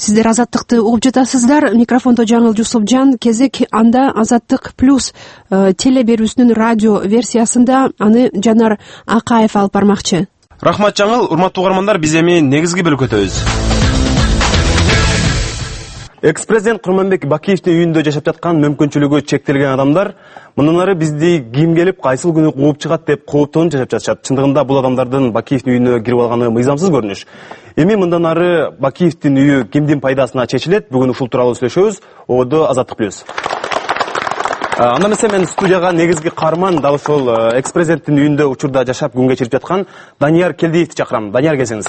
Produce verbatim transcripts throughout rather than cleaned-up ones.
Сиздер Азаттыкты угуп жатасыздар. Микрофондо Жаңыл Жусупжан. Кезек анда Азаттык плюс теле берүүсүнүн радио версиясында аны Жанар Акаев алып бармакчы. Рахмат Жаңыл, урматтуу угармандар, биз эми негизги бөлүккө өтөбүз. Экс-президент Курманбек Бакиевдин үйүндө жашап жаткан мүмкүнчүлүгү чектелген адамдар мындан ары бизди ким келип кайсыл күнү кууп чыгат деп кооптонуп жашап жатышат. Чындыгында бул адамдардын Бакиевдин үйүнө кирип алганы мыйзамсыз көрүнүш. Эми мындан ары Бакиевдин үйү кимдин пайдасына чечилет? Бүгүн ушул тууралуу сүйлөшөбүз. Ободо Азаттык плюс. Анда эмесе мен студияга негизги каарман дал ошол экс-президенттин үйүндө учурда жашап күн кечирип жаткан Данияр Келдиевди чакырам. Данияр, келсеңиз.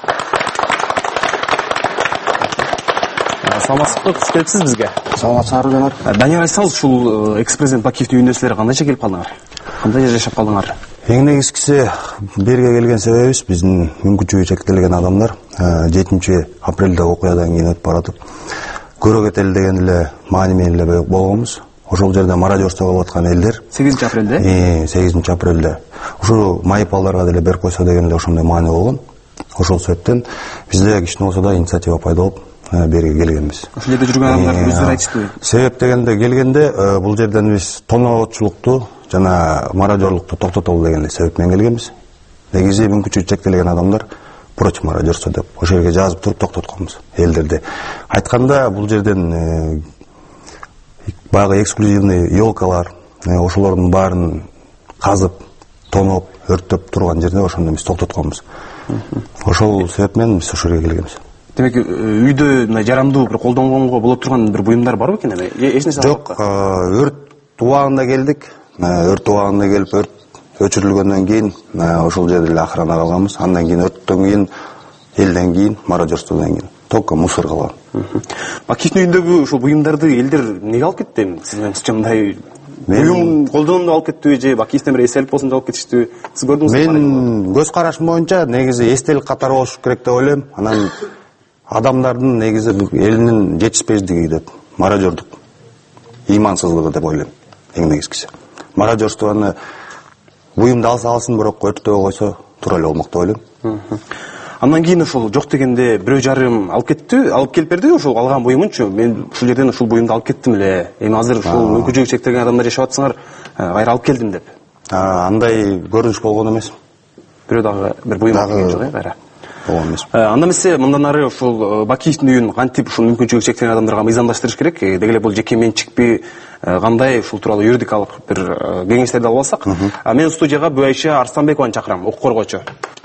Саламатсызбы, куш келипсиз бизге. Саламатсызбы, жанар. Данияр, айтсаңыз, ушул экс-президент Бакиевдин үйүнө силер кандайча келип калдыңар? Кандай жашап калдыңар? Эң негизгиси берге келген себебибиз биздин мүмкүнчүлүгү чектелген адамдар жетинчи апрелде окуядан кийин өтүп баратып көрө кетели деген эле маани менен эле болгонбуз. Ошол жерде мародерство болуп аткан элдер сегизинчи апрелде? Э, сегизинчи апрелде. Ушул майыпалдарга деле берип койсо деген эле ошондой маани болгон. Ошол себептен бизде кичине болсо да инициатива пайда болуп берге келгенбиз. Ошол жерде жүргөн адамдар өздөрү айтышты. Себеп дегенде келгенде бул жерден биз тоноочулукту жана мародерлукту токтотолу деген себеп менен келгенбиз. Негизи мүмкүнчүлүгү чектелген адамдар против мародерства деп ошол жерге жазып туруп токтотконбуз элдерди. Айтканда бул жерден баягы эксклюзивный елкалар, ошолордун баарын казып, тоноп, өрттөп турган жерде ошондо биз токтотконбуз. Ошол себеп менен биз ошол жерге келгенбиз. Демек, үйдө мына жарандуу бир колдонгонго болуп турган бир буюмдар барбы экен эми? Эч нерсе жок, өрт убагында келдик. Өрт убагында келип, өрт өчүрүлгөндөн кийин ошол жерде эле охрана калганбыз. Андан кийин өрттөн кийин, элден кийин, мародерстводон кийин только мусор калган. Бакиевдин үйүндөгү ушул буюмдарды элдер эмнеге алып кетти? Сиз менчи мындай буюм колдонуп алып кеттиби же Бакиевден бир эстелик болсун деп алып кетиштиби? Сиз көрдүңүзбү? Мен көз карашым боюнча негизи эстелик катары болуш керек деп ойлойм. Анан адамдардын негизи элинин жетишпездиги деп, мародердук, ыймансыздыгы деп ойлойм. Эң негизгиси. Мародерствону буюмду алса алсын, бирок өрттөй койсо туура эле болмок деп ойлойм. Андан кийин ошол жок дегенде бирөө жарым алып кетти, алып келип берди ошол алган буюмунчу. Мен ушул жерден ушул буюмду алып кеттим эле. Эми азыр ушул мүмкүнчүлүгү чектелген адамдар жашап атсаңар, кайра алып келдим деп. Андай көрүнүш болгон эмес. Бирөө дагы бир буюм алып келген жок, э, кайра. Болгон эмес. Анда эмесе мындан ары ушул Бакиевдин үйүн кантип ушул мүмкүнчүлүгү чектелген адамдарга мыйзамдаштырыш керек? Деги эле бул жеке менчикпи, кандай ушул тууралуу юридикалык бир кеңештерди алып алсак. Мен студияга Буайша Арстанбекованы чакырам, укук коргоочу.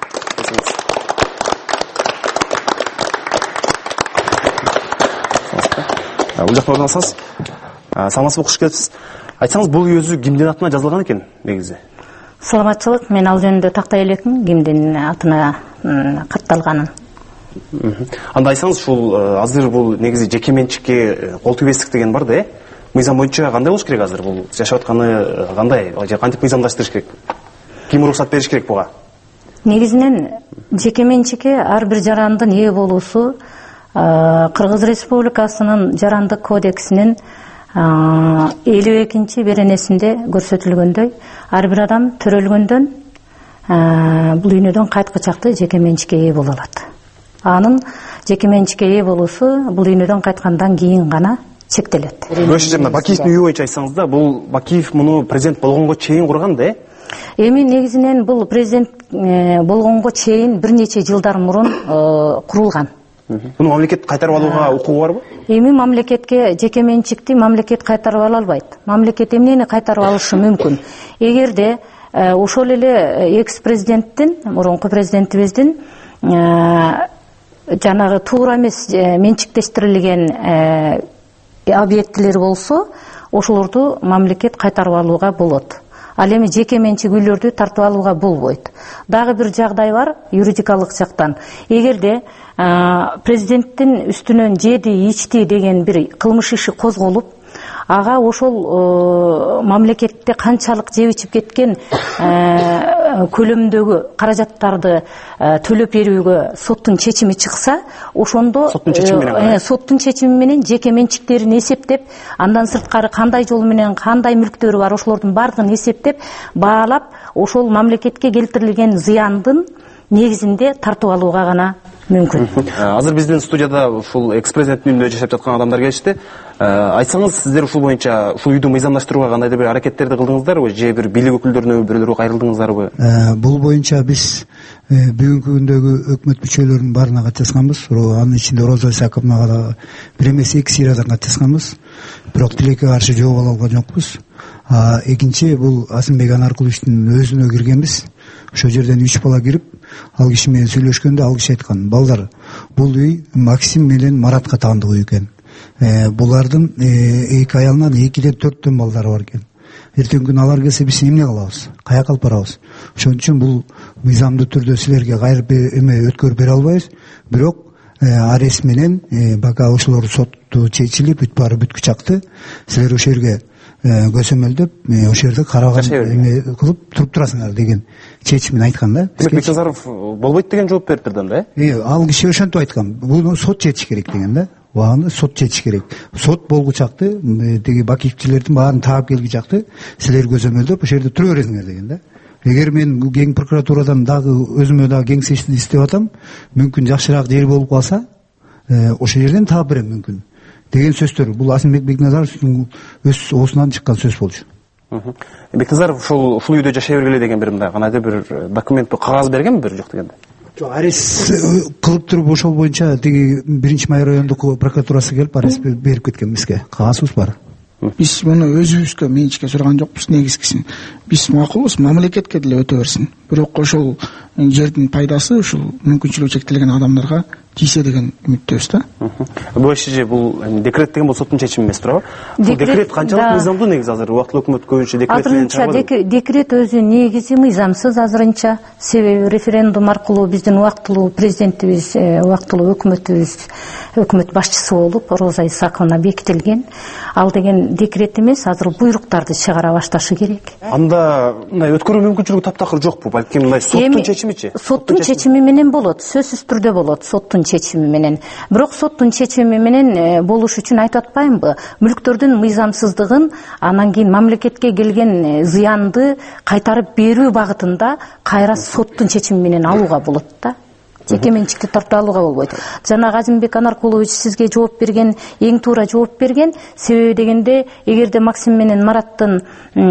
Бул жакта орналасаңыз. Саламатсызбы, куш келипсиз. Айтсаңыз, бул үй өзү кимдин атына жазылган экен негизи? Саламатчылык, мен ал жөнүндө тактай элекмин, кимдин атына катталганын. Анда айтсаңыз, ушул азыр бул негизи жеке менчикке кол тийбестик деген бар да, э? Мыйзам боюнча кандай болуш керек азыр? Бул жашап атканы кандай? Же кантип мыйзамдаштырыш керек? Ким уруксат бериш керек буга? Негизинен жеке менчикке ар бир жарандын ээ болуусу Кыргыз Республикасынын жарандык кодексинин элүү экинчи беренесинде көрсөтүлгөндөй, ар бир адам төрөлгөндөн бул дүйнөдөн кайткычакты жеке менчикке ээ боло алат. Анын жеке менчикке ээ болуусу бул дүйнөдөн кайткандан кийин гана чектелет. Ошо жерде Бакиевдин үйү боюнча айтсаңыз да, бул Бакиев муну президент болгонго чейин курган да, э? Эми негизинен бул президент болгонго чейин бир нече жылдар мурун курулган. Муну мамлекет кайтарып алууга укугу барбы? Эми мамлекетке жеке менчикти мамлекет кайтарып ала албайт. Мамлекет эмнени кайтарып алышы мүмкүн? Эгерде ошол эле экс-президенттин, мурунку президентибиздин жанагы туура эмес менчиктештирилген объектилер болсо, ошолорду мамлекет кайтарып алууга болот. Ал эми жеке менчик үйлөрдү тартып алууга болбойт. Дагы бир жагдай бар юридикалык жактан. Эгерде президенттин үстүнөн жеди, ичти деген бир кылмыш иши козголуп, ага ошол мамлекетте канчалык жеп ичип кеткен көлөмдөгү каражаттарды төлөп берүүгө соттун чечими чыкса, ошондо соттун чечими менен соттун чечими менен жеке менчиктерин эсептеп, андан сырткары кандай жол менен кандай мүлктөрү бар, ошолордун бардыгын эсептеп, баалап, ошол мамлекетке келтирилген зыяндын негизинде тартып алууга гана мүмкүн. Азыр биздин студияда ушул экс президенттин үйүндө жашап жаткан адамдар келишти. Айтсаңыз, сиздер ушул боюнча ушул үйдү мыйзамдаштырууга кандайдыр бир аракеттерди кылдыңыздарбы, же бир бийлик өкүлдөрүнө бирөөлөргө кайрылдыңыздарбы? Бул боюнча биз бүгүнкү күндөгү өкмөт мүчөлөрүнүн баарына катышканбыз. Анын ичинде Роза Исаковнага да бир эмес эки сыйрадан катышканбыз. Бирок тилекке каршы жооп ала алган жокпуз. Экинчи, бул Асымбек Анаркуловичтин өзүнө киргенбиз. Ошол жерден үч бала кирип, ал киши менен сүйлөшкөндө ал киши айткан: балдар, бул үй Максим менен Маратка таандык үй экен. Булардын эки аялынан экиден төрттөн балдары бар экен. Эртеңки күнү алар келсе биз эмне кылабыз? Каяка алып барабыз? Ошон үчүн бул мыйзамдуу түрдө силерге кайрып эме өткөрүп бере албайбыз. Бирок арест менен бака ошолор сотту чечилип, бүт баары бүткү чыкты. Силер ошол жерге көзөмөлдөп, ошол жерде караган эме кылып туруп турасыңар деген чечимин айткан да. Бекназаров болбойт деген жооп бериптир да. Э, ал киши ошентип айткан. Буну сот чечиш керек деген да. Убагында сот чечиш керек. Сот болгу чакты, деги Бакиевчилердин баарын таап келги чакты силер көзөмөлдөп ошол жерде тура бересиңер деген да. Эгер мен кең прокуратурадан дагы өзүмө дагы кеңсе издеп атам, мүмкүн жакшыраак жер болуп калса, ошол жерден таап берем мүмкүн деген сөздөр. Бул Асымбек Бекназаровдун өз оосунан чыккан сөз болчу. Бекназаров ушул ушул үйдө жашай бергиле деген бир мындай кандайдыр бир документ, кагаз бергенби, бир жок дегенде? Жок, арест кылып туруп ошол боюнча тиги биринчи май райондук прокуратурасы келип арест берип кеткен бизге. Кагазыбыз бар. Биз муну өзүбүзгө менчикке сураган жокпуз. Негизгиси биз макулбуз, мамлекетке деле өтө берсин. Бирок ошол жердин пайдасы ушул мүмкүнчүлүгү чектелген адамдарга тийсе деген үмүттөбүз да. Бул же бул декрет деген бул соттун чечими эмес турабы? Бул декрет канчалык мыйзамдуу негизи азыр убактылуу өкмөт көбүнчө декрет менен чыгабы? Декрет өзү негизи мыйзамсыз азырынча. Себеби референдум аркылуу биздин убактылуу президентибиз, убактылуу өкмөтүбүз, өкмөт башчысы болуп Роза Исаковна бекитилген. Ал деген декрет эмес, азыр буйруктарды чыгара башташы керек. Анда мындай өткөрүү мүмкүнчүлүгү таптакыр жокпу? Балким мындай соттун чечимичи? Соттун чечими менен болот, сөзсүз түрдө болот соттун чечими менен. Бирок соттун чечими менен болуш үчүн айтып атпаймынбы? Мүлктөрдүн мыйзамсыздыгын, анан кийин мамлекетке келген зыянды кайтарып берүү багытында кайра соттун чечими менен алууга болот да. Жеке менчикти тартып алууга болбойт. Жана Азимбек Анаркулович сизге жооп берген, эң туура жооп берген. Себеби дегенде, эгерде Максим менен Мараттын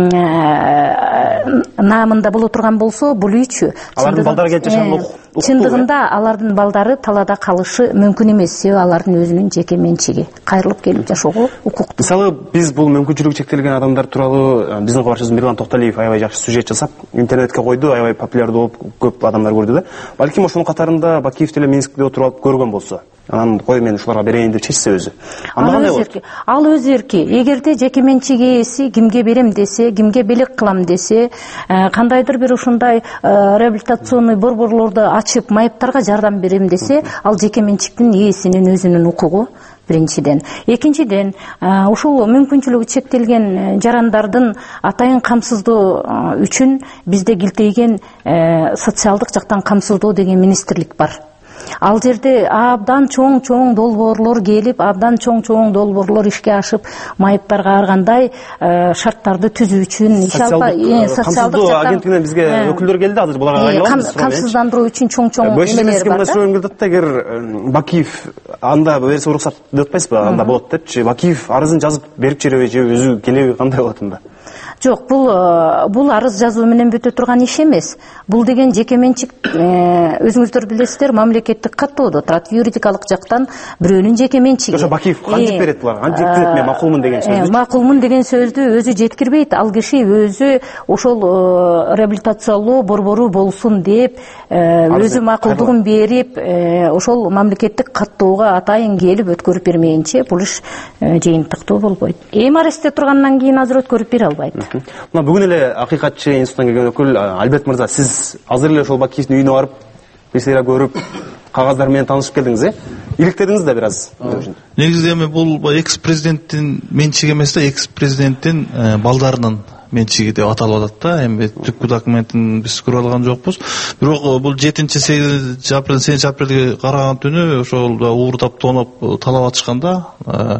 наамында боло турган болсо, бул үйчү алардын балдары келип жашаган чындыгында алардын балдары талаада калышы мүмкүн эмес. Себеби алардын өзүнүн жеке менчиги. Кайрылып келип жашоого укуктуу. Мисалы, биз бул мүмкүнчүлүгү чектелген адамдар тууралуу биздин кабарчыбыз Мирлан Токталиев аябай жакшы сюжет жасап, интернетке койду, аябай популярдуу болуп, көп адамдар көрдү да. Балким ошонун катарында Бакиев деле Минскте отуруп алып көргөн болсо, анан кой мен ушуларга берейин деп чечсе өзү. Анда кандай болот? Ал өз эрки. Эгерде жеке менчик ээси кимге берем десе, кимге белек кылам десе, кандайдыр бир ушундай реабилитационный борборлорду ачып майыптарга жардам берем десе, ал жеке менчиктин ээсинин өзүнүн укугу. Биринчиден. Экинчиден, ушул мүмкүнчүлүгү чектелген жарандардын атайын камсыздоо үчүн бизде килтейген социалдык жактан камсыздоо деген министрлик бар. Ал жерде абдан чоң-чоң долбоорлор келип, абдан чоң-чоң долбоорлор ишке ашып, майыптарга ар кандай шарттарды түзүү үчүн социалдык агенттигинен бизге өкүлдөр келди, азыр буларга кайрылабыз. Камсыздандыруу үчүн чоң-чоң эмелер бар да. Сөйлөгөн келди да, эгер Бакиев анда берсе уруксат деп атпайсызбы, анда болот депчи. Бакиев арызын жазып берип жибереби же өзү келеби, кандай болот анда? Жок, бул бул арыз жазуу менен бүтө турган иш эмес. Бул деген жеке менчик, өзүңүздөр билесиздер, мамлекеттик каттоодо турат. Юридикалык жактан бирөөнүн жеке менчиги. Ошо Бакиев кантип берет буларга? Кантип жеткирет? Мен макулмун деген сөздү. Макулмун деген сөздү өзү жеткирбейт. Ал киши өзү ошол реабилитациялоо борбору болсун деп, өзү макулдугун берип, ошол мамлекеттик каттоого атайын келип өткөрүп бермейинче бул иш жыйынтыктуу болбойт. Эми арестте тургандан кийин азыр өткөрүп бере албайт. Мына бүгүн эле акыйкатчы институттан келген өкүл Альберт мырза, сиз азыр эле ошол Бакиевдин үйүнө барып, бир көрүп, кагаздар менен таанышып келдиңиз, э? Иликтедиңиз да бир аз. Негизи эми бул экс президенттин менчиги эмес да, экс президенттин балдарынын менчиги деп аталып атат да. Эми түпкү документин биз көрүп алган жокпуз. Бирок бул жетинчи сегизинчи апрель сегизинчи апрелге караган түнү ошол уурдап тоноп талап атышканда,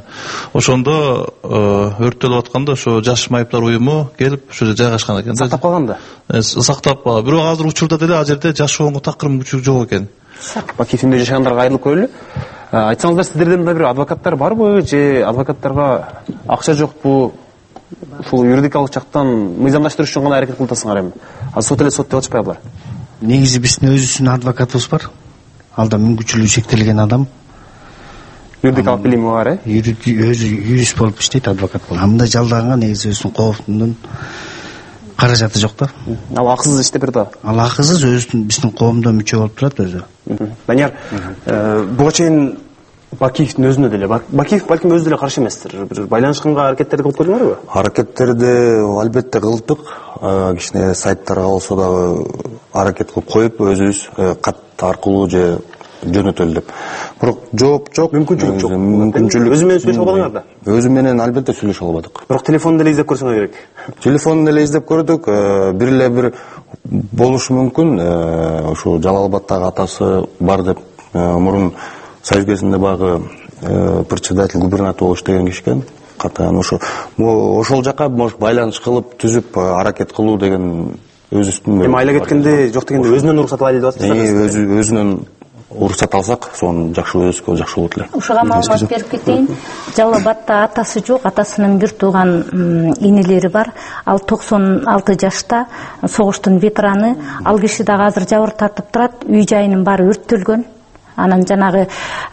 ошондо өрттөлүп атканда ошо жаш майыптар уюму келип ошо жерде жайгашкан экен да. Сактап калган да. Сактап калган. Бирок азыр учурда деле ал жерде жашоого такыр мүмкүнчүлүк жок экен. Бакиев үйүндө жашагандарга кайрылып көрөлү. Айтсаңыздар, сиздерден мындай бир адвокаттар барбы же адвокаттарга акча жокпу? Ушул юридикалык жактан мыйзамдаштырыш үчүн гана аракет кылып атасыңар эми. Ал сот эле сот деп атышпайбы алар? Негизи биздин өзүбүздүн адвокатыбыз бар. Ал да мүмкүнчүлүгү чектелген адам. Юридикалык билими бар, э? Өзү юрист болуп иштейт, адвокат болуп. Анда жалданга негизи өзүнүн коомдун каражаты жок да. Ал акысыз иштеп берет да. Ал акысыз өзүнүн биздин коомдо мүчө болуп турат өзү. Данияр, буга чейин Бакиевдин өзүнө деле, Бакиев балким өзү деле каршы эместир. Бир байланышканга аракеттерди кылып көрдүңөрбү? Аракеттерди албетте кылдык. Кичине сайттарга болсо дагы аракет кылып коюп, өзүбүз кат аркылуу же жөнөтөлү деп. Бирок жооп жок, мүмкүнчүлүк жок. Мүмкүнчүлүк. Өзү менен сүйлөшө албадыңар да? Өзү менен албетте сүйлөшө албадык. Бирок телефондо эле издеп көрсөңөр керек. Телефондо эле издеп көрдүк. Бир эле бир болушу мүмкүн. Ошо Жалал-Абадтагы атасы бар деп мурун Союз кезинде багы председатель губернатор болуп иштеген киши экен. Катан ошо ошол жака может байланыш кылып түзүп аракет кылуу деген өз үстүнө. Эми айла кеткенде жок дегенде өзүнөн уруксат алайлы деп атасыздар. Өзү өзүнөн уруксат алсак, сону жакшы өзгө жакшы болот эле. Ушуга маалымат берип кетейин. Жалал-Абадта атасы жок, атасынын бир тууган инилери бар. Ал токсон алты жашта, согуштун ветераны. Ал киши дагы азыр жабыр тартып турат. Үй жайынын баары өрттөлгөн. Анан жанагы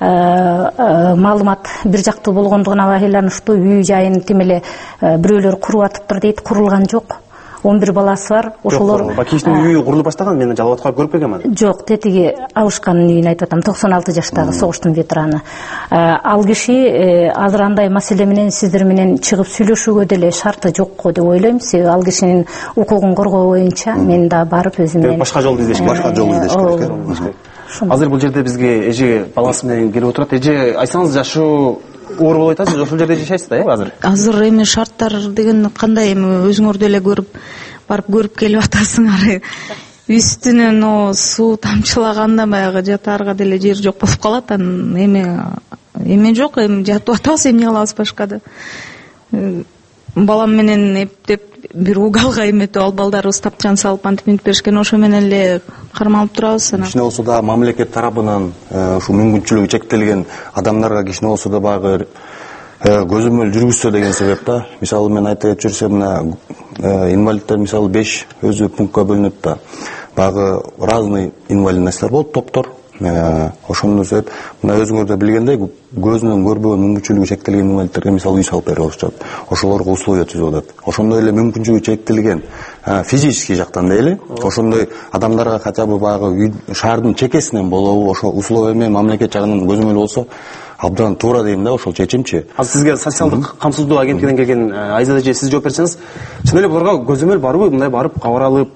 маалымат бир жактуу болгондугуна байланыштуу үй жайын тимеле бирөөлөр куруп атыптыр дейт. Курулган жок. он бир баласы бар. Ошолор Бакиевдин үйү курулуп баштаган, мен Жалал-Абадка көрүп келгенмин. Жок, тетиги Абышкандын үйүн айтып атам, токсон алты жаштагы согуштун ветераны. Ал киши азыр андай маселе менен сиздер менен чыгып сүйлөшүүгө деле шарты жокко деп ойлойм. Себеби ал кишинин укугун коргоо боюнча мен да барып өзүм менен башка жолду издеш керек. Башка жолду издеш керек. Азыр бул жерде бизге эже баласы менен келип отурат. Эже, айтсаңыз, жашоо оор болуп атасыз, ошол жерде жашайсыздар, э, азыр? Азыр эми шарттар деген кандай, эми өзүңөр деле көрүп барып көрүп келип атасыңар. Үстүнөн о суу тамчылаганда баягы жатаарга деле жер жок болуп калат. Анан эми эме жок, эми жатып атабыз, эмне кылабыз башкада. Балам менен эптеп бир угалга эметип алып, балдарыбыз тапчан салып антип минтип беришкен, ошо менен эле кармалып турабыз. Кичине болсо да мамлекет тарабынан ушу мүмкүнчүлүгү чектелген адамдарга кичине болсо да багы көзөмөл жүргүзсө деген себеп да. Мисалы мен айта кетип жүрсөм, мына инвалидтер мисалы беш өзү пунктка бөлүнөт да. Багы разный инвалидностьтар болот, топтор. Ошондон себеп мына өзүңөр да билгендей, көзүнөн көрбөгөн мүмкүнчүлүгү чектелген инвалидтерге мисалы үй салып берип алышат. Ошолорго условия түзүп атат. Ошондой эле мүмкүнчүлүгү чектелген физический жактан дейли, ошондой адамдарга хотя бы багы шаардын чекесинен болобу, ошо условия менен мамлекет жагынан көзөмөл болсо абдан туура дейм да, ошол чечимчи. Азыр сизге социалдык камсыздоо агенттигинен келген Айзада эже, сиз жооп берсеңиз, чын эле буларга көзөмөл барбы? Мындай барып кабар алып,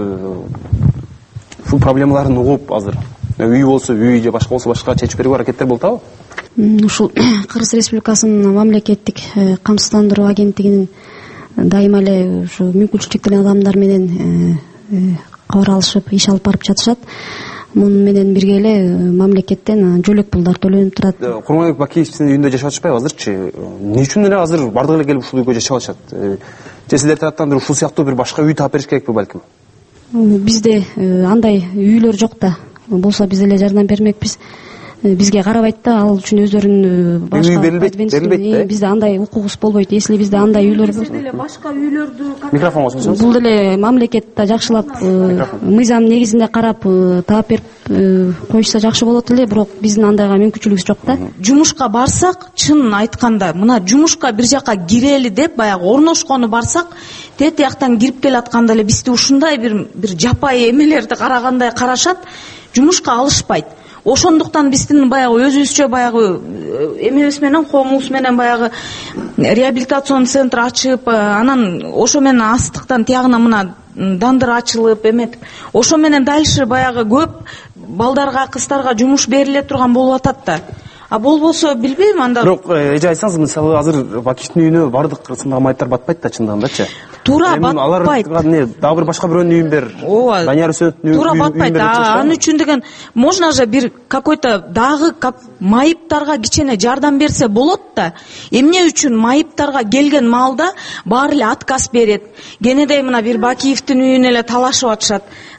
ушул проблемаларын угуп, азыр үй болсо үй же башка болсо башка чечип берүүгө аракеттер болуп атабы? Ушул Кыргыз Республикасынын мамлекеттик камсыздандыруу агенттигинин дайыма эле ушу мүмкүнчүлүгү чектелген адамдар менен кабар алышып, иш алып барып жатышат. Муну менен бирге эле мамлекеттен жөлөк пулдар төлөнүп турат. Курманбек Бакиевдин үйүндө жашап атышпайбы азырчы? Эмне үчүн эле азыр бардыгы эле келип ушул үйгө жашап атышат? Же сиздер тараптан бир ушул сыяктуу бир башка үй таап бериш керекпи балким? Бизде андай үйлөр жок да. Болсо биз эле жардам бермекпиз. Бизге карабайт да, ал үчүн өздөрүнүн башка берилбейт. Бизде андай укугубуз болбойт. Если бизде андай үйлөр болсо деле башка үйлөрдү микрофонго сөзсөз. Бул деле мамлекет да жакшылап мыйзам негизинде карап таап берип коюшса жакшы болот эле, бирок биздин андайга мүмкүнчүлүгүбүз жок да. Жумушка барсак, чын айтканда, мына жумушка бир жака кирели деп баягы орношкону барсак, тет жактан кирип келатканда эле бизди ушундай бир бир жапайы эмелерди карагандай карашат, жумушка алышпайт. Ошондуктан биздин баягы өзүбүзчө баягы эмебиз менен, коомубуз менен баягы реабилитацион центр ачып, анан ошо менен астыктан тиягына мына дандыр ачылып эметип, ошо менен дальше баягы көп балдарга, кыздарга жумуш бериле турган болуп атат да. А болбосо билбейм анда. Бирок эже айтсаңыз, мисалы азыр Бакиевдин үйүнө бардык сындагы майыттар батпайт да, чындыгындачы. Туура батпайт. Алар эмне дагы бир башка бирөөнүн үйүн бер. Ооба. Данияр Үсөновдун үйүн. Туура батпайт. Анын үчүн деген можно же бир какой-то дагы как майыптарга кичине жардам берсе болот да. Эмне үчүн майыптарга келген маалда баары эле отказ берет. Кенедей мына бир Бакиевдин үйүн эле талашып атышат.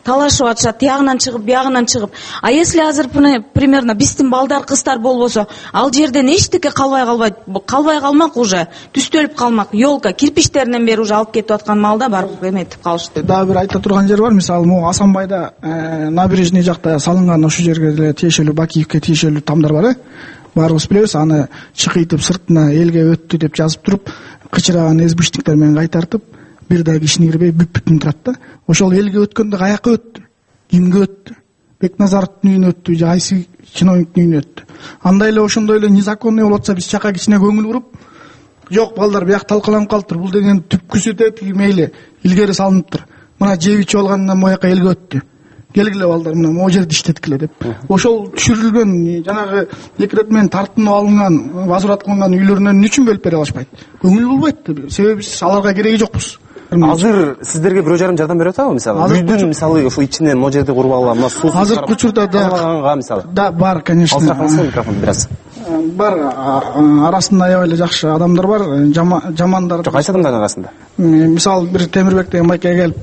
талашып атышат, тиягынан чыгып, биягынан чыгып. А если азыр примерно биздин балдар, кыздар болбосо, ал жерден эчтеке калбай калбайт, калбай калмак уже, түстөлүп калмак. Ёлка кирпичтеринен бери уже алып кетип аткан малда барып эметип калышты. Дагы бир айта турган жер бар, мисалы, могу Асанбайда набережный жакта салынган ошол жерге деле тиешелүү Бакиевке тиешелүү тамдар бар, э? Баарыбыз билебиз, аны чыкыйтып сыртына элге өттү деп жазып туруп, кычыраган эзбиштиктер менен кайтартып, бир да кишини кирбей бүп-бүтүн турат да. Ошол элге өткөндө каяка өттү? Кимге өттү? Бекназаровдун үйүнө өттү, же кайсы чиновниктин үйүнө өттү? Андай эле ошондой эле незаконный болуп атса, биз чака кичине көңүл буруп, жок балдар, бияк талкаланып калыптыр, бул деген түпкүсү деп мейли илгери салыныптыр. Мына жеп ичип алгандан мояка элге өттү. Келгиле балдар, мына могу жерди иштеткиле деп. Ошол түшүрүлгөн жанагы эки ирет менен тартынып алынган, возврат кылынган үйлөрүнөн эмне үчүн бөлүп бере алышпайт? Көңүл болбойт. Себеби биз аларга кереги жокпуз. Азыр сиздерге бирөө жарым жардам берип атабы, мисалы? Үйдүн мисалы ошо ичинен могу жерди куруп алган, мына суу азыркы учурда да мисалы. Да, бар, конечно. Алсакаңыз микрофон бираз. Бар, арасында аябай эле жакшы адамдар бар, жамандар. Жок, кайсы адамдардын арасында? Мисалы, бир Темирбек деген байке келип,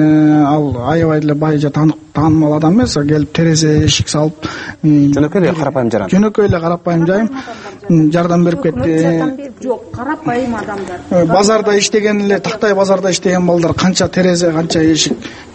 ал аябай эле бай же таанымал адам эмес, келип терезе эшик салып, жөнөкөй эле карапайым жардам. Жөнөкөй эле карапайым жайым жардам берип кетти. Жок, карапайым адамдар. Базарда иштеген эле, Тактай базарда иштеген балдар канча терезе, канча эшик.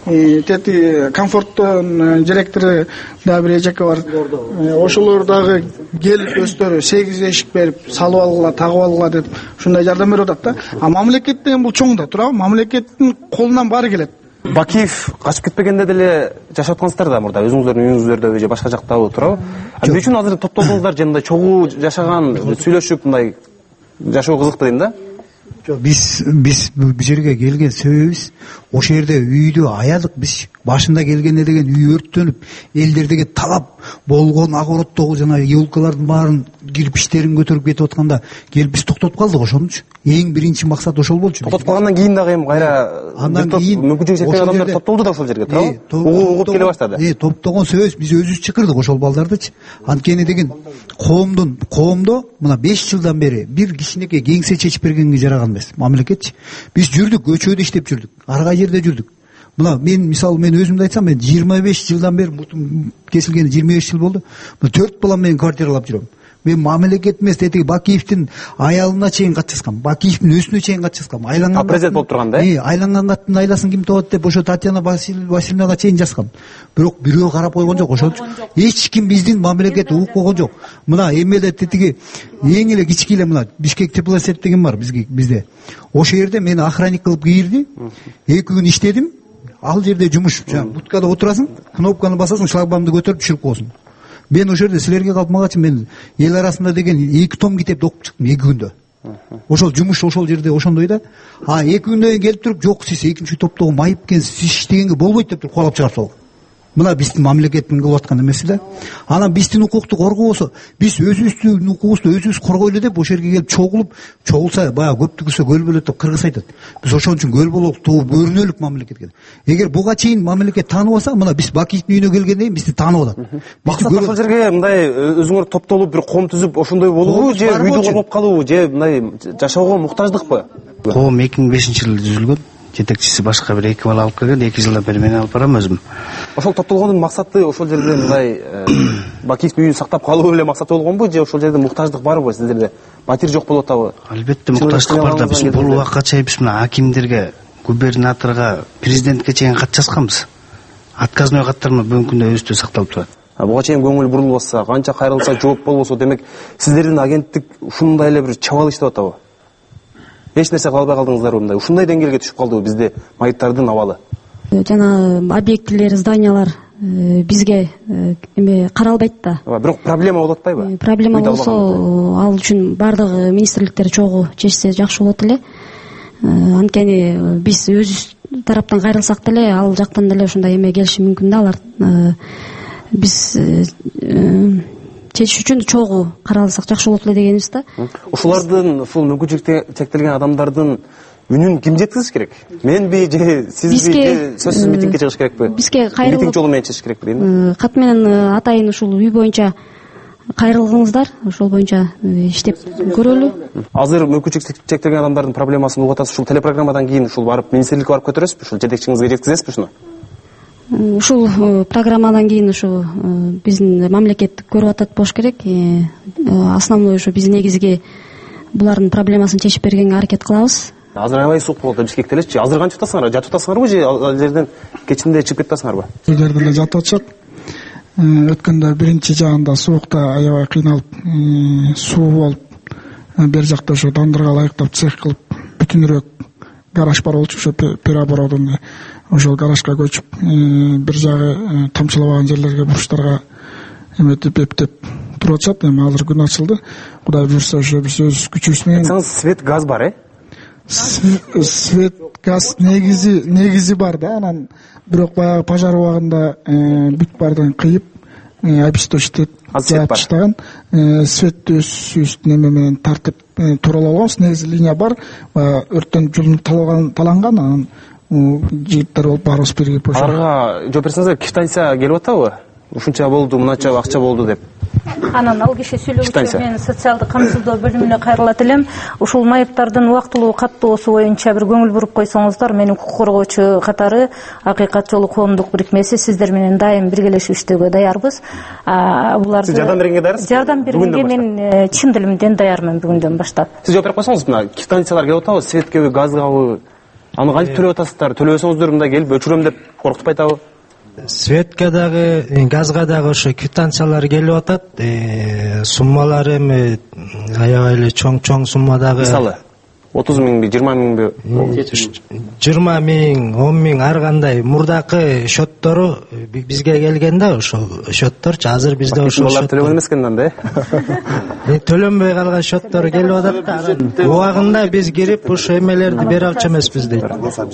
Тети комфорттун директору да бир эжеке бар. Ошолор дагы келип өздөрү сегиз эшик берип, салып алгыла, тагып алгыла деп ушундай жардам берип атат да. А мамлекет деген бул чоң да, туурабы? Мамлекеттин колунан баары келет. Бакиев качып кетпегенде деле жашап аткансыздар да мурда, өзүңүздөрдүн үйүңүздөрдө же башка жактабы, туурабы? Эмне үчүн азыр топтолдуңуздар же мындай чогуу жашаган, сүйлөшүп мындай жашоо кызыктуу дейм да? Жок, биз биз бул жерге келген себебибиз ошол жерде үйдү аядык. Биз башында келгенде деген үй өрттөнүп, элдердеги талап болгон огороддогу жана елкалардын баарын кирпичтерин көтөрүп кетип атканда келип биз токтотуп калдык. Ошонучу эң биринчи максат ошол болчу. Токтотуп калгандан кийин дагы эми кайра андан кийин мүмкүнчүлүгү чектелген адамдар топтолду да ошол жерге, туурабы? Угуп келе баштады. Э, топтогон сөз биз өзүбүз чакырдык ошол балдардычы. Анткени деген коомдун коомдо мына беш жылдан бери бир кичинекей кеңсе чечип бергенге жараган эмес мамлекетчи. Биз жүрдүк, көчөдө иштеп жүрдүк, ар кай жерде жүрдүк. Мына мен мисалы мен өзүмдү айтсам, мен жыйырма беш жылдан бери муртум кесилгени жыйырма беш жыл болду. Мына төрт балам менен квартиралап жүрөм. Мен мамлекет эмес, тетиги Бакиевдин аялына чейин кат жазгам, Бакиевдин өзүнө чейин кат жазгам. Айланган президент болуп турганда, э, айланган каттын айласын ким табат деп ошо Татьяна Васильевнага чейин жазгам. Бирок бирөө карап койгон жок. Ошол эч ким биздин мамлекет угуп койгон жок. Мына эмеле тетиги эң эле кички эле мына Бишкек теплосет деген бар бизге бизде. Ошол жерде мени охранник кылып кийирди. эки күн иштедим. Ал жерде жумуш, будкада отурасың, кнопканы басасың, шлагбаумду көтөрүп түшүрүп коесуң. Мен ошол жерде силерге калтмагачы мен эл арасында деген эки том китепти окуп чыктым эки күндө. Ошол жумуш ошол жерде ошондой да. А эки күндөн кийин келип туруп, жок сиз экинчи топтогу майып экенсиз, сиз иштегенге болбойт деп туруп куалап чыгарып салган. Мына биздин мамлекеттин кылып аткан эмеси да. Анан биздин укукту коргобосо, биз өзүбүздүн укугубузду өзүбүз коргойлу деп ошол жерге келип чогулуп, чогулса баягы көптү кылса көл болот деп кыргыз айтат. Биз ошон үчүн көл бололук, тууп көрүнөлүк мамлекетке. Эгер буга чейин мамлекет тааныбаса, мына биз Бакиевдин үйүнө келгенден кийин бизди таанып атат. Максат ошол жерге мындай өзүңөр топтолуп бир ком түзүп ошондой болобу же үйдү коргоп калуу же мындай жашоого муктаждыкпы? Ком эки миң бешинчи жылы түзүлгөн. Жетекчиси башка бир эки бала алып келген, эки жылдан бери мен алып барам өзүм. Ошол топтолгондун максаты ошол жерде мындай Бакиевдин үйүн сактап калуу эле максаты болгонбу же ошол жерде муктаждык барбы сиздерде? Батир жок болуп атабы? Албетте муктаждык бар да. Биз бул убакка чейин биз мына акимдерге, губернаторго, президентке чейин кат жазганбыз. Отказной каттар бүгүнкү күндө өзүбүздө сакталып турат. Буга чейин көңүл бурулбаса, канча кайрылса жооп болбосо, демек сиздердин агенттик ушундай эле бир чабал иштеп атабы? Эч нерсе кыла албай калдыңыздарбы мындай? Ушундай деңгээлге түшүп калдыбы бизде майыптардын абалы? Жана объектилер, зданиялар бизге эме каралбайт да. Бирок проблема болуп атпайбы? Проблема болсо, ал үчүн бардык министрликтер чогуу чечсе жакшы болот эле. Анткени биз өзүбүз тараптан кайрылсак деле, ал жактан деле ушундай эме келиши мүмкүн да. Алар биз чечиш үчүн чогуу каралсак жакшы болот эле дегенибиз да. Ушулардын, ушул мүмкүнчүлүкү чектелген адамдардын үнүн ким жеткизиш керек? Менби же сизби же сөзсүз митингге чыгыш керекпи? Бизге кайрылып, митинг жолу менен чыгыш керекпи дейм. Кат менен атайын ушул үй боюнча кайрылгыңыздар, ошол боюнча иштеп көрөлү. Азыр мүмкүнчүлүкү чектелген адамдардын проблемасын угатасыз, ушул телепрограммадан кийин ушул барып министрликке барып көтөрөсүзбү? Ушул жетекчиңизге жеткизесизби ушуну? ушул программадан кийин ушу биздин мамлекет көрүп атат болуш керек. Основной ушу биз негизги булардын проблемасын чечип бергенге аракет кылабыз. Азыр аябай суук болот, Бишкекте элечи. Азыр канча атасыңар? Жатып атасыңарбы же ал жерден кечинде чыгып кетип атасыңарбы? Бул жерде эле жатып атышат. Өткөндө биринчи жаанда суукта аябай кыйналып, суу болуп, бер жакта ошо дандырга ылайыктап цех кылып, бүтүнүрөөк гараж бар болчу, ошо переоборудованный. Ошол гаражга көчүп, бир жагы тамчылабаган жерлерге, бурчтарга эметип, эптеп туруп атышат. Эми азыр күн ачылды. Кудай буйрса, ошо биз өз күчүбүз менен. Айтсаңыз, свет, газ бар, э? Свет, газ негизи негизи бар да, анан бирок баягы пожар убагында бүт баардан кыйып, обесточить этип таштаган. Светти өз неме менен тартып тууралап алганбыз. Негизи линия бар, өрттөн жулунуп таланган, анан жигиттер болуп баарыбыз биригип ошо. Аларга жооп берсеңиздер, квитанция келип атабы? Ушунча болду, мынанча акча болду деп. Анан ал киши сүйлөгүчү, мен социалдык камсыздоо бөлүмүнө кайрылат элем. Ушул майыптардын убактылуу каттоосу боюнча бир көңүл буруп койсоңуздар, менин укук коргоочу катары Акыйкат жолу коомдук бирикмеси сиздер менен дайым биргелешип иштөөгө даярбыз. Буларды Сиз жардам бергенге даярсызбы? Жардам бергенге мен чын дилимден даярмын бүгүндөн баштап. Сиз жооп берип койсоңуз, мына квитанциялар келип атабы, светкеби, газгабы? Аны кантип төлөп атасыздар? Төлөбөсөңүздөр мындай келип өчүрөм деп коркутпай атабы? Светка дагы, газга дагы ошо квитанциялар келип атат. Суммалар эми аябай эле чоң-чоң суммадагы. Мисалы, отуз миңби, жыйырма миңби? жыйырма миң, он миң ар кандай мурдакы счеттору бизге келгенде ошол счетторчу азыр бизде ошол счеттор төлөгөн эмес экен анда, э? Төлөнбөй калган счеттор келип атат да. Убагында биз кирип ошо эмелерди бере алчу эмеспиз дейт.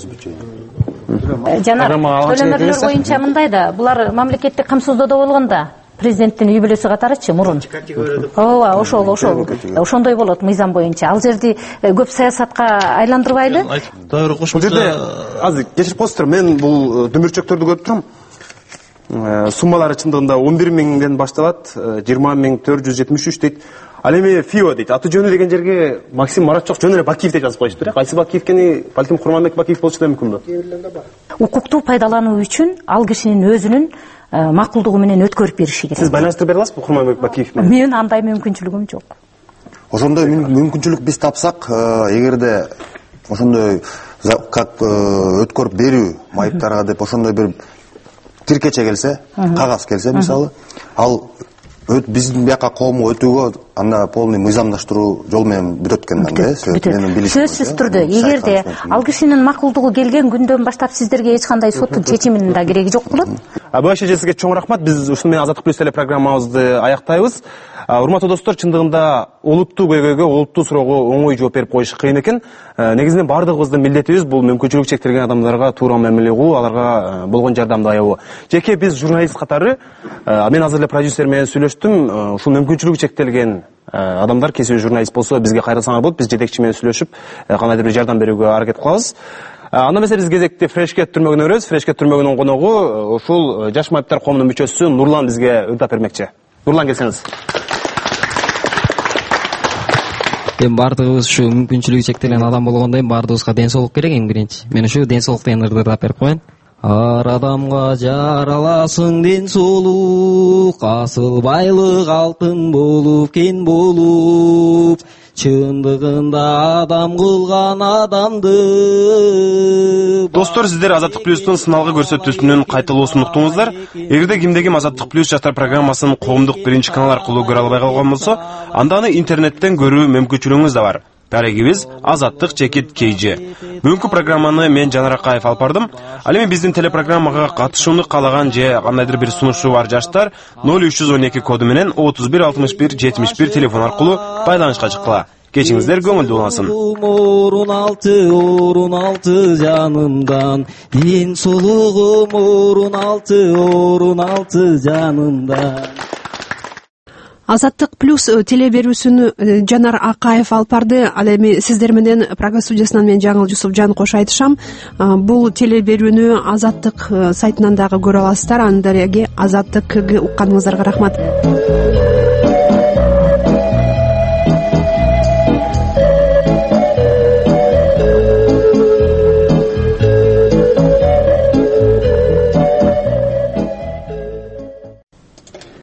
Жанар, төлөмөрлөр боюнча мындай да, булар мамлекеттик камсыздоодо болгондо президенттин үй бүлөсү катарычы мурун. Ооба, ошол, ошол. Ошондой болот мыйзам боюнча. Ал жерди көп саясатка айландырбайлы. Бул жерде азыр кечирип коесуздар, мен бул дүмүрчөктөрдү көрүп турам. Суммалары чындыгында он бир миңден башталат, жыйырма миң төрт жүз жетимиш үч дейт. Ал эми ФИО дейт. Аты жөнү деген жерге Максим Маратчок жөн эле Бакиев деп жазып коюштур, э? Кайсы Бакиевкени, балким Курманбек Бакиев болушу да мүмкүнбү? Укукту пайдалануу үчүн ал кишинин өзүнүн макулдугу менен өткөрүп бериши керек. Сиз байланыштырып бере аласызбы Курманбек Бакиев менен? Менин андай мүмкүнчүлүгүм жок. Ошондой мүмкүнчүлүк биз тапсак, эгерде ошондой как өткөрүп берүү майыптарга деп ошондой бир тиркече келсе, кагаз келсе мисалы, ал биздин бияка коомго өтүүгө анда полный мыйзамдаштыруу жол менен бүтөт экен да, менин билишим. Сөзсүз түрдө, эгерде ал кишинин макулдугу келген күндөн баштап сиздерге эч кандай соттун чечиминин да кереги жок болот. Байша эжесиге чоң рахмат. Биз ушуну менен Азаттык плюс теле программабызды аяктайбыз. Урматтуу достор, чындыгында олуттуу көйгөйгө олуттуу суроого оңой жооп берип коюш кыйын экен. Негизинен бардыгыбыздын милдетибиз бул мүмкүнчүлүгү чектелген адамдарга туура мамиле кылуу, аларга болгон жардамды аябоо. Жеке биз журналист катары, мен азыр эле продюсер менен сүйлөштүм. Ушул мүмкүнчүлүгү чектелген адамдар кесиби журналист болсо бизге кайрылсаңар болот. Биз жетекчи менен сүйлөшүп, кандайдыр бир жардам берүүгө аракет кылабыз. Анда эмесе биз кезекте Фрешкет түрмөгүнө өрөбүз. Фрешкет түрмөгүнүн коногу ушул Жаш майыптар коомунун мүчөсү Нурлан бизге үн тап бермекчи. Нурлан, келсеңиз. Эми бардыгыбыз ушу мүмкүнчүлүгү чектелген адам болгондон бардыгыбызга ден соолук керек эң биринчи. Мен ушу ден соолук деген ырдап берип коеюн. Ар адамга жараласың ден соолук, асыл байлык алтын болуп, кен болуп, чындыгында адам кылган адамды. Достор, сиздер Азаттык плюстун сыналгы көрсөтүүсүнүн кайталоосун уктуңуздар. Эгерде кимде ким Азаттык плюс жаштар программасын коомдук биринчи канал аркылуу көрө албай калган болсо, анда аны интернеттен көрүү мүмкүнчүлүгүңүз да бар. Тарегибиз Азаттык чекит кейжи. Бүгүнкү программаны мен Жанар Акаев алып бардым. Ал эми биздин телепрограммага катышууну каалаган же кандайдыр бир сунушу бар жаштар ноль үч жүз он эки коду менен отуз бир алтымыш бир жетимиш бир телефон аркылуу байланышка чыккыла. Кечиңиздер көңүлдүү болсун. Орун алты, орун алты жанымдан, ден соолугум орун алты, орун алты жанымдан. Азаттык плюс теле берүүсүн Жанар Акаев алып барды. Ал эми сиздер менен программа студиясынан мен Жаңыл Жусупжан кош айтышам. Бул теле берүүнү Азаттык сайтынан дагы көрө аласыздар. Аны дареги Азаттык укканыңыздарга рахмат.